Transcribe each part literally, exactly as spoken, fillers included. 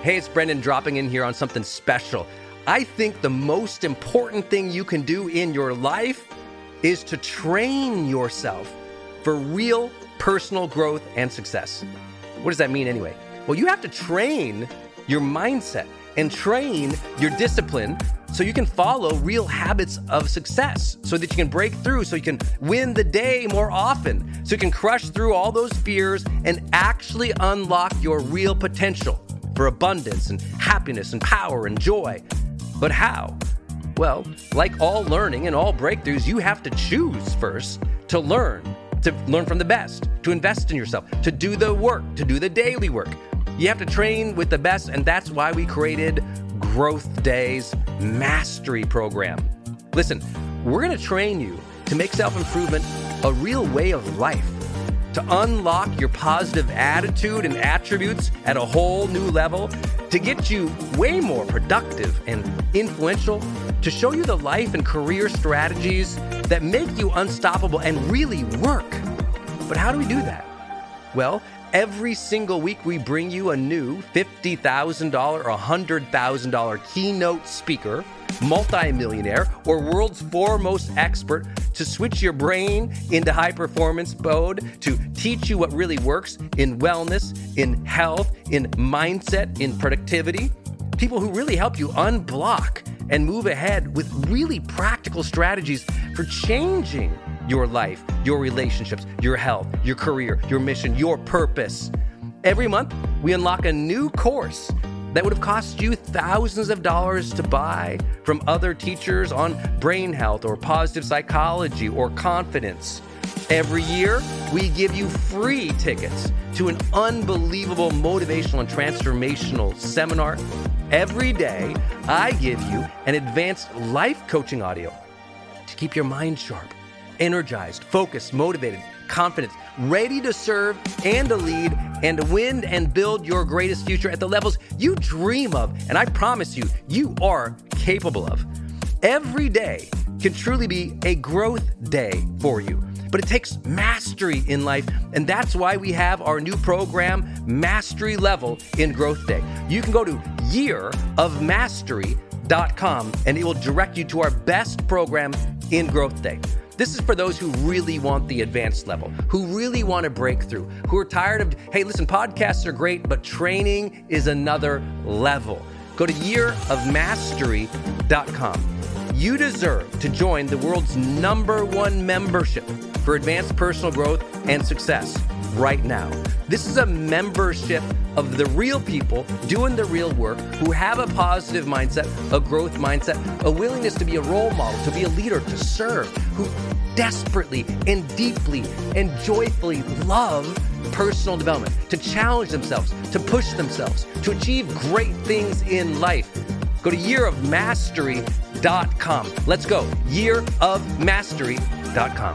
Hey, it's Brendan dropping in here on something special. I think the most important thing you can do in your life is to train yourself for real personal growth and success. What does that mean anyway? Well, you have to train your mindset and train your discipline so you can follow real habits of success, so that you can break through, so you can win the day more often, so you can crush through all those fears and actually unlock your real potential for abundance and happiness and power and joy. But how? Well, like all learning and all breakthroughs, you have to choose first to learn, to learn from the best, to invest in yourself, to do the work, to do the daily work. You have to train with the best, and that's why we created Growth Day's Mastery Program. Listen, we're going to train you to make self-improvement a real way of life, to unlock your positive attitude and attributes at a whole new level, to get you way more productive and influential, to show you the life and career strategies that make you unstoppable and really work. But how do we do that? Well, every single week we bring you a new fifty thousand dollars or one hundred thousand dollars keynote speaker, multimillionaire, or world's foremost expert to switch your brain into high performance mode, to teach you what really works in wellness, in health, in mindset, in productivity. People who really help you unblock and move ahead with really practical strategies for changing your life, your relationships, your health, your career, your mission, your purpose. Every month, we unlock a new course that would have cost you thousands of dollars to buy from other teachers on brain health or positive psychology or confidence. Every year, we give you free tickets to an unbelievable motivational and transformational seminar. Every day, I give you an advanced life coaching audio to keep your mind sharp, energized, focused, motivated, confident, ready to serve and to lead and to win and build your greatest future at the levels you dream of. And I promise you, you are capable of. Every day can truly be a growth day for you, but it takes mastery in life. And that's why we have our new program, Mastery Level in Growth Day. You can go to year of mastery dot com and it will direct you to our best program in Growth Day. This is for those who really want the advanced level, who really want to break through, who are tired of, hey, listen, podcasts are great, but training is another level. Go to year of mastery dot com. You deserve to join the world's number one membership for advanced personal growth and success right now. This is a membership of the real people doing the real work, who have a positive mindset, a growth mindset, a willingness to be a role model, to be a leader, to serve, who desperately and deeply and joyfully love personal development, to challenge themselves, to push themselves, to achieve great things in life. Go to year of mastery dot com. Let's go. year of mastery dot com.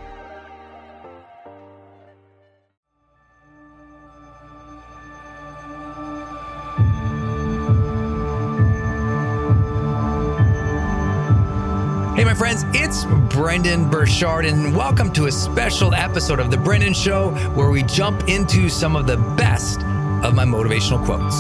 Hey, my friends, it's Brendon Burchard, and welcome to a special episode of The Brendon Show, where we jump into some of the best of my motivational quotes.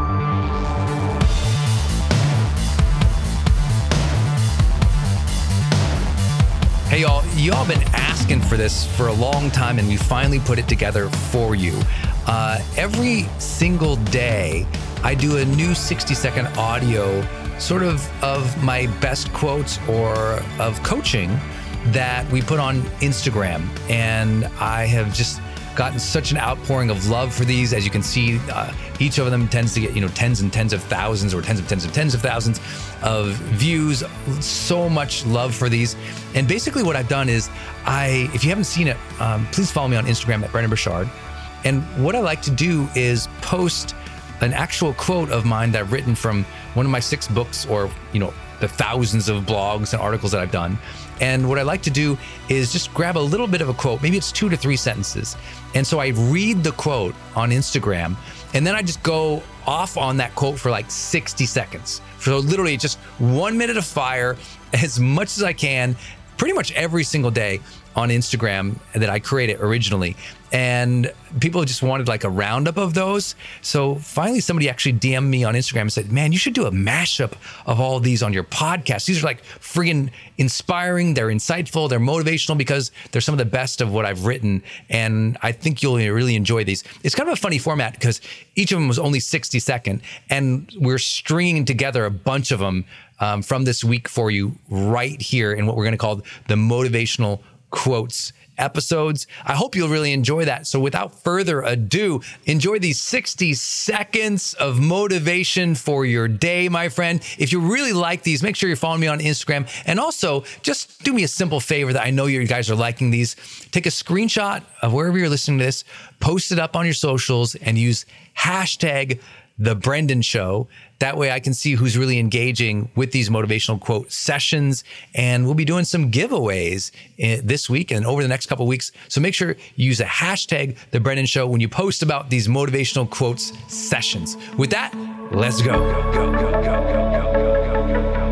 Hey, y'all, y'all been asking for this for a long time, and we finally put it together for you. Uh, every single day, I do a new sixty second audio sort of of my best quotes or of coaching that we put on Instagram. And I have just gotten such an outpouring of love for these. As you can see, uh, each of them tends to get, you know, tens and tens of thousands or tens of tens of tens of thousands of views. So much love for these. And basically what I've done is I, if you haven't seen it, um, please follow me on Instagram at Brendon Burchard. And what I like to do is post an actual quote of mine that I've written from one of my six books, or, you know, the thousands of blogs and articles that I've done. And what I like to do is just grab a little bit of a quote, maybe it's two to three sentences. And so I read the quote on Instagram, and then I just go off on that quote for like sixty seconds. So literally just one minute of fire, as much as I can, pretty much every single day on Instagram that I created originally. and people just wanted like a roundup of those. So finally somebody actually D M'd me on Instagram and said, man, you should do a mashup of all of these on your podcast. These are like friggin' inspiring. They're insightful. They're motivational because they're some of the best of what I've written. And I think you'll really enjoy these. It's kind of a funny format because each of them was only sixty second, and we're stringing together a bunch of them um, from this week for you right here in what we're going to call the Motivational Quotes episodes. I hope you'll really enjoy that. So without further ado, enjoy these sixty seconds of motivation for your day, my friend. If you really like these, make sure you're following me on Instagram. And also just do me a simple favor that I know you guys are liking these. Take a screenshot of wherever you're listening to this, post it up on your socials, and use hashtag The Brendan Show. That way I can see who's really engaging with these motivational quote sessions. And we'll be doing some giveaways this week and over the next couple of weeks. So make sure you use a hashtag The Brendan Show when you post about these motivational quotes sessions. With that, let's go. Go, go, go, go, go, go, go, go, go.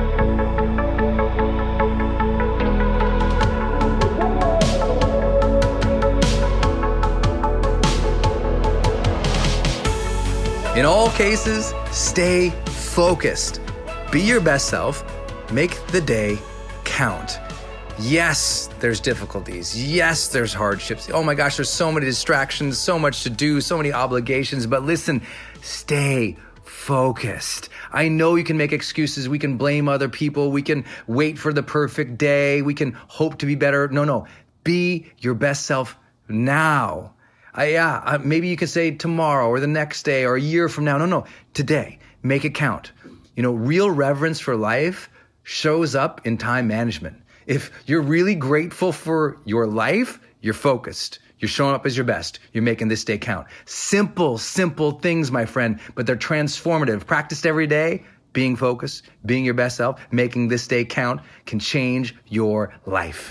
In all cases, stay focused. Be your best self. Make the day count. Yes, there's difficulties. Yes, there's hardships. Oh my gosh, there's so many distractions, so much to do, so many obligations. But listen, stay focused. I know you can make excuses. We can blame other people. We can wait for the perfect day. We can hope to be better. No, no. Be your best self now. Uh, yeah, uh, maybe you could say tomorrow or the next day or a year from now. No, no, today. Make it count. You know, real reverence for life shows up in time management. If you're really grateful for your life, you're focused. You're showing up as your best. You're making this day count. Simple, simple things, my friend, but they're transformative. Practiced every day, being focused, being your best self, making this day count can change your life.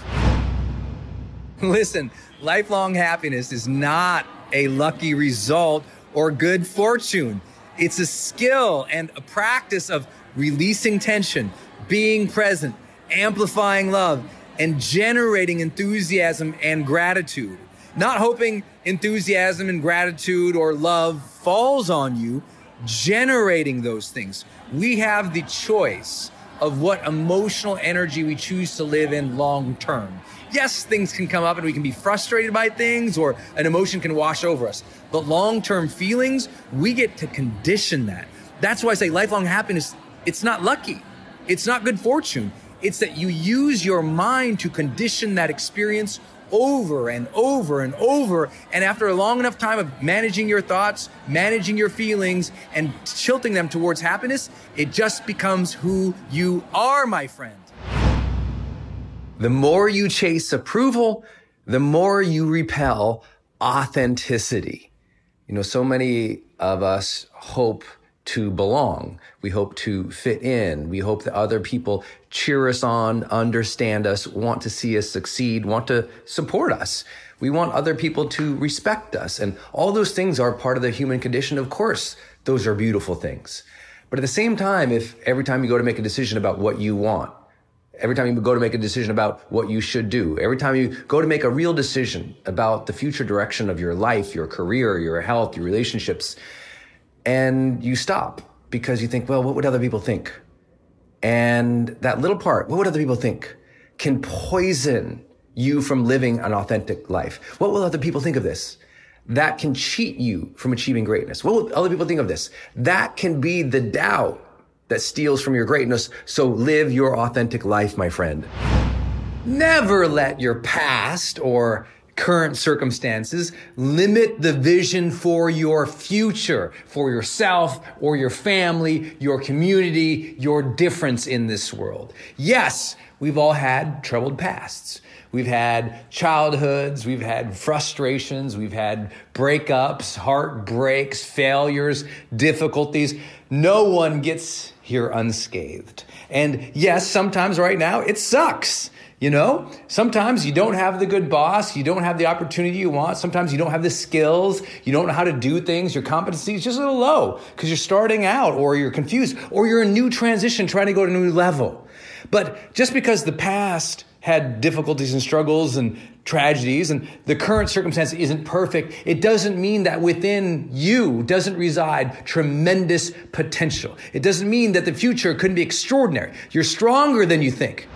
Listen, lifelong happiness is not a lucky result or good fortune. It's a skill and a practice of releasing tension, being present, amplifying love, and generating enthusiasm and gratitude. Not hoping enthusiasm and gratitude or love falls on you, generating those things. We have the choice of what emotional energy we choose to live in long term. Yes, things can come up and we can be frustrated by things or an emotion can wash over us. But long-term feelings, we get to condition that. That's why I say lifelong happiness, it's not lucky. It's not good fortune. It's that you use your mind to condition that experience over and over and over. And after a long enough time of managing your thoughts, managing your feelings, and tilting them towards happiness, it just becomes who you are, my friend. The more you chase approval, the more you repel authenticity. You know, so many of us hope to belong. We hope to fit in. We hope that other people cheer us on, understand us, want to see us succeed, want to support us. We want other people to respect us. And all those things are part of the human condition. Of course, those are beautiful things. But at the same time, if every time you go to make a decision about what you want, every time you go to make a decision about what you should do, every time you go to make a real decision about the future direction of your life, your career, your health, your relationships, and you stop because you think, well, what would other people think? And that little part, what would other people think, can poison you from living an authentic life. What will other people think of this? That can cheat you from achieving greatness. What will other people think of this? That can be the doubt that steals from your greatness. So live your authentic life, my friend. Never let your past or current circumstances limit the vision for your future, for yourself or your family, your community, your difference in this world. Yes, we've all had troubled pasts. We've had childhoods, we've had frustrations, we've had breakups, heartbreaks, failures, difficulties. No one gets here unscathed. And yes, sometimes right now it sucks. You know, sometimes you don't have the good boss. You don't have the opportunity you want. Sometimes you don't have the skills. You don't know how to do things. Your competency is just a little low because you're starting out or you're confused or you're in new transition trying to go to a new level. But just because the past had difficulties and struggles and tragedies and the current circumstance isn't perfect, it doesn't mean that within you doesn't reside tremendous potential. It doesn't mean that the future couldn't be extraordinary. You're stronger than you think.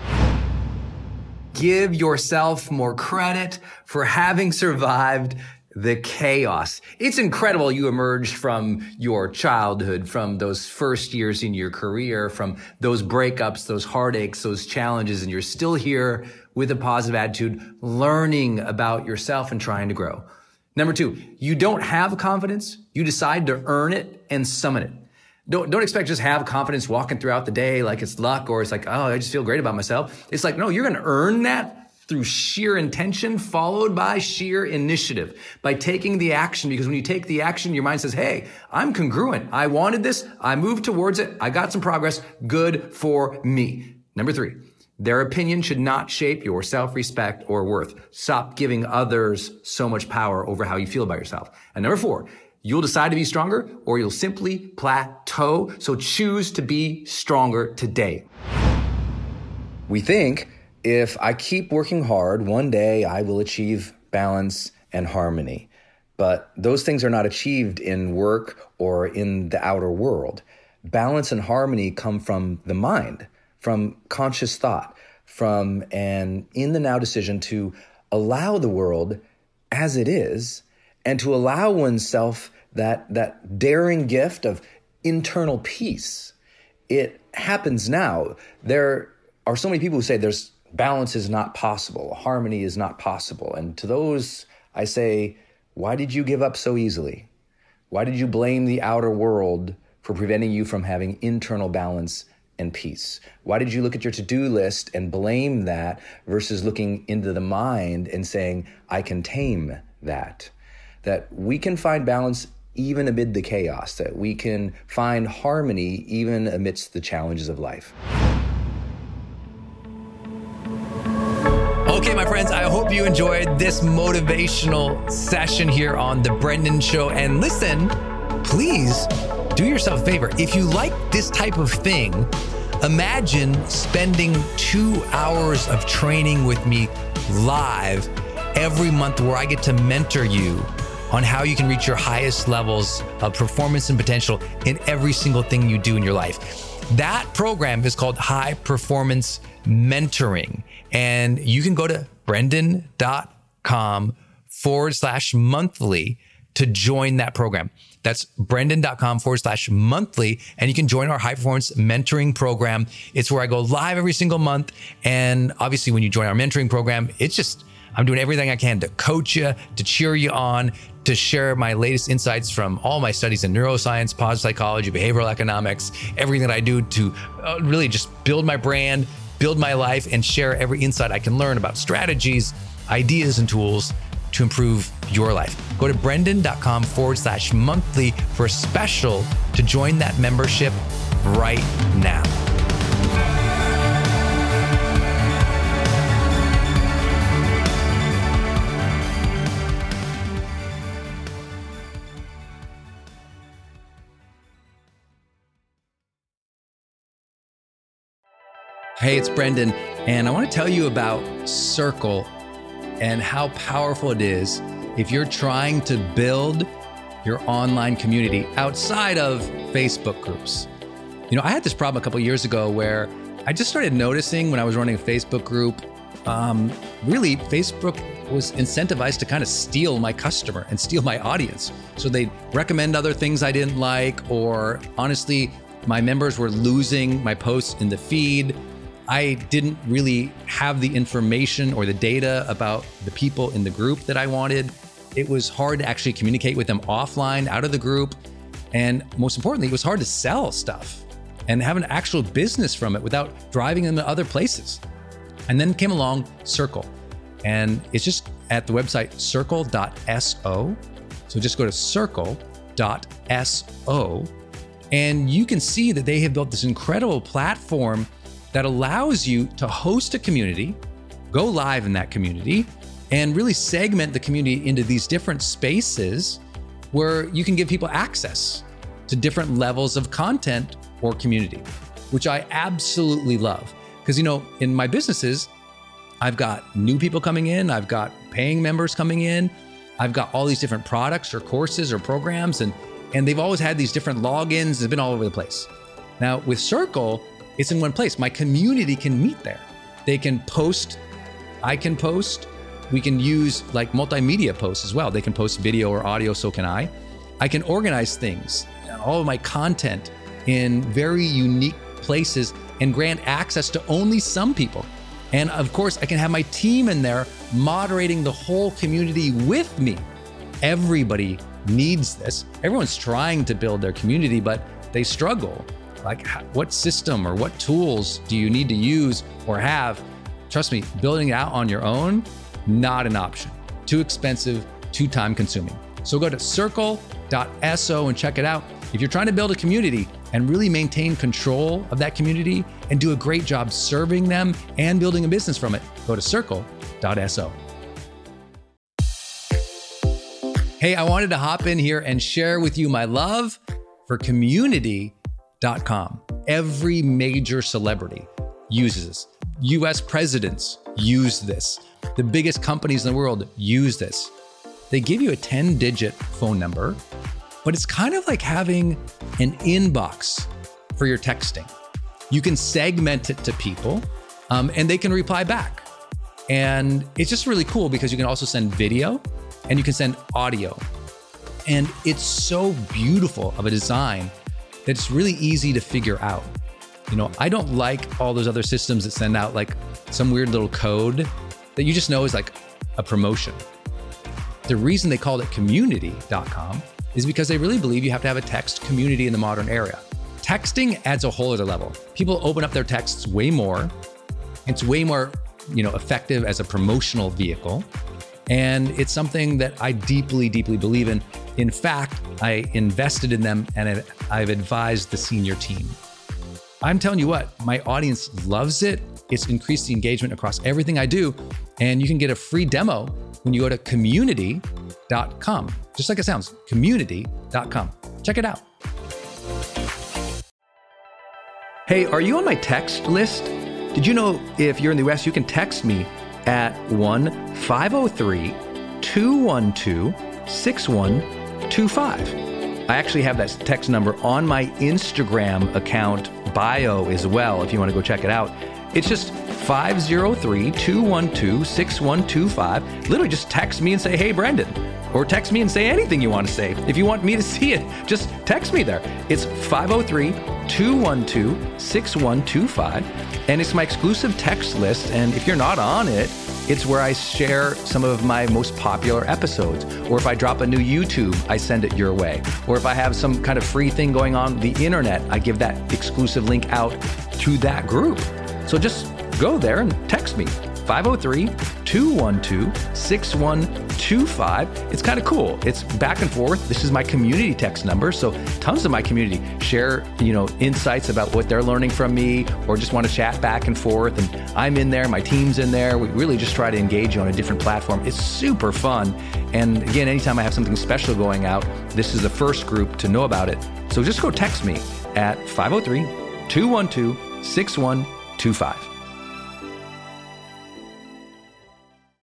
Give yourself more credit for having survived the chaos. It's incredible you emerged from your childhood, from those first years in your career, from those breakups, those heartaches, those challenges, and you're still here with a positive attitude, learning about yourself and trying to grow. Number two, you don't have confidence. You decide to earn it and summon it. Don't, don't expect to just have confidence walking throughout the day like it's luck or it's like, oh, I just feel great about myself. It's like, no, you're going to earn that through sheer intention followed by sheer initiative, by taking the action. Because when you take the action, your mind says, hey, I'm congruent. I wanted this. I moved towards it. I got some progress. Good for me. Number three, their opinion should not shape your self-respect or worth. Stop giving others so much power over how you feel about yourself. And number four, you'll decide to be stronger or you'll simply plateau. So choose to be stronger today. We think if I keep working hard, one day I will achieve balance and harmony. But those things are not achieved in work or in the outer world. Balance and harmony come from the mind, from conscious thought, from an in the now decision to allow the world as it is and to allow oneself that, that daring gift of internal peace. It happens now. There are so many people who say there's balance is not possible. Harmony is not possible. And to those, I say, why did you give up so easily? Why did you blame the outer world for preventing you from having internal balance and peace? Why did you look at your to-do list and blame that versus looking into the mind and saying, I can tame that? That we can find balance even amid the chaos, that we can find harmony even amidst the challenges of life. Okay, my friends, I hope you enjoyed this motivational session here on The Brendon Show. And listen, please do yourself a favor. If you like this type of thing, imagine spending two hours of training with me live every month where I get to mentor you on how you can reach your highest levels of performance and potential in every single thing you do in your life. That program is called High Performance Mentoring. And you can go to Brendon.com forward slash monthly to join that program. That's Brendon.com forward slash monthly. And you can join our high performance mentoring program. It's where I go live every single month. And obviously when you join our mentoring program, it's just, I'm doing everything I can to coach you, to cheer you on, to share my latest insights from all my studies in neuroscience, positive psychology, behavioral economics, everything that I do to uh, really just build my brand, build my life, and share every insight I can learn about strategies, ideas, and tools to improve your life. Go to Brendon.com forward slash monthly for a special to join that membership right now. Hey, it's Brendon, and I want to tell you about Circle and how powerful it is if you're trying to build your online community outside of Facebook groups. You know, I had this problem a couple of years ago where I just started noticing when I was running a Facebook group, um, really Facebook was incentivized to kind of steal my customer and steal my audience. So they'd recommend other things I didn't like, or honestly, my members were losing my posts in the feed. I didn't really have the information or the data about the people in the group that I wanted. It was hard to actually communicate with them offline, out of the group. And most importantly, it was hard to sell stuff and have an actual business from it without driving them to other places. And then came along Circle. And it's just at the website circle dot so. So just go to circle dot so. And you can see that they have built this incredible platform that allows you to host a community, go live in that community, and really segment the community into these different spaces where you can give people access to different levels of content or community, which I absolutely love. Because, you know, in my businesses, I've got new people coming in, I've got paying members coming in. I've got all these different products or courses or programs, and, and they've always had these different logins. They've been all over the place. Now with Circle, it's in one place. My community can meet there. They can post, I can post, we can use like multimedia posts as well. They can post video or audio, so can I. I can organize things, all of my content in very unique places and grant access to only some people. And of course, I can have my team in there moderating the whole community with me. Everybody needs this. Everyone's trying to build their community, but they struggle. Like, what system or what tools do you need to use or have? Trust me, building it out on your own, not an option. Too expensive, too time consuming. So go to circle dot so and check it out. If you're trying to build a community and really maintain control of that community and do a great job serving them and building a business from it, go to circle dot so. Hey, I wanted to hop in here and share with you my love for community dot com. Every major celebrity uses this. U S presidents use this. The biggest companies in the world use this. They give you a ten digit phone number, but it's kind of like having an inbox for your texting. You can segment it to people, um, and they can reply back. And it's just really cool because you can also send video and you can send audio. And it's so beautiful of a design that it's really easy to figure out. You know, I don't like all those other systems that send out like some weird little code that you just know is like a promotion. The reason they called it community dot com is because they really believe you have to have a text community in the modern era. Texting adds a whole other level. People open up their texts way more. It's way more, you know, effective as a promotional vehicle. And it's something that I deeply, deeply believe in. In fact, I invested in them and I've advised the senior team. I'm telling you what, my audience loves it. It's increased the engagement across everything I do. And you can get a free demo when you go to community dot com. Just like it sounds, community dot com. Check it out. Hey, are you on my text list? Did you know if you're in the U S, you can text me at one five oh three, two one two, six one two five. I actually have that text number on my Instagram account bio as well, if you want to go check it out. It's just five oh three, two one two, six one two five. Literally just text me and say, hey, Brendan. Or text me and say anything you want to say. If you want me to see it, just text me there. It's five oh three, two one two, six one two five. And it's my exclusive text list. And if you're not on it, it's where I share some of my most popular episodes. Or if I drop a new YouTube, I send it your way. Or if I have some kind of free thing going on the internet, I give that exclusive link out to that group. So just go there and text me, five oh three, two one two, six one two five. It's kind of cool. It's back and forth. This is my community text number. So tons of my community share, you know, insights about what they're learning from me or just want to chat back and forth. And I'm in there, my team's in there. We really just try to engage you on a different platform. It's super fun. And again, anytime I have something special going out, this is the first group to know about it. So just go text me at five oh three, two one two, six one two five.